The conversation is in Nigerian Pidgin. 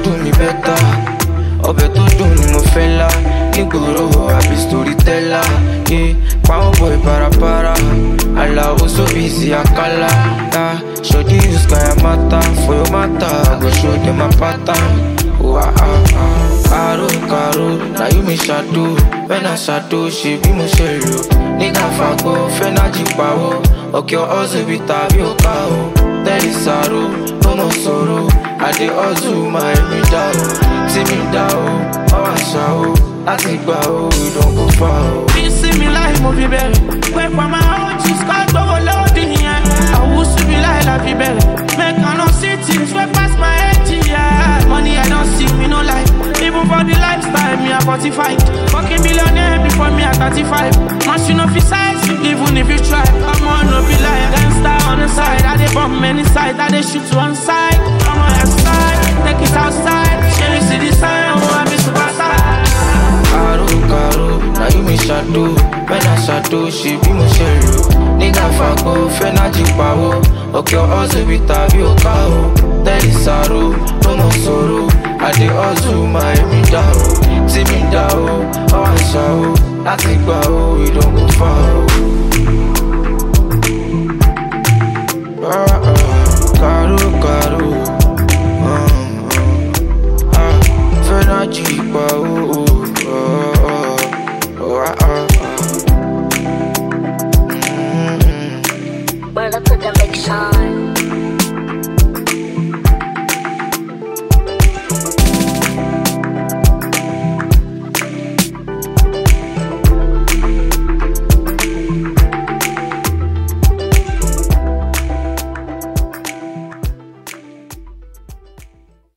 do me better. Ọbẹ̀ tó dùn ni mo fẹ́ lá. Nígboro àbí storyteller. Yeah, power boy para. Allow so busy akala. Shorty use kaya mata. For your mata, I go show them my pattern. Oh Caro, now you me shadow. When I shadow, she be my shero. Nigga fago, fena jipawo. Okay, also be tabi okao. There is sorrow, no more sorrow. I dey hustle my midao. See me down, I show. I think bow, we don't go far. You see me like movie baby. Wait for my own, she's got overloading here. I used to be like la vie baby. Make I no see things way past my head, yeah. Money I don't see, me no like. Even for the lifestyle, me a 45. Fucking billionaire before me at 35. Must you know fi size, even if you try. Come on, no be like gangster on the side. I dey bomb many sides, I dey shoot to one side. Come on outside, take it outside. Shall you see the sign? Oh, I be superstar. Caro, now you me shadow. When I shadow, she be my shero. Nigga fago, fena jipawo. Okay, also be tabi okao. There is sorrow, no more sorrow. I dey hustle my midao. See me down, I show. I think bow, we don't go far. Caro, fena jipawo.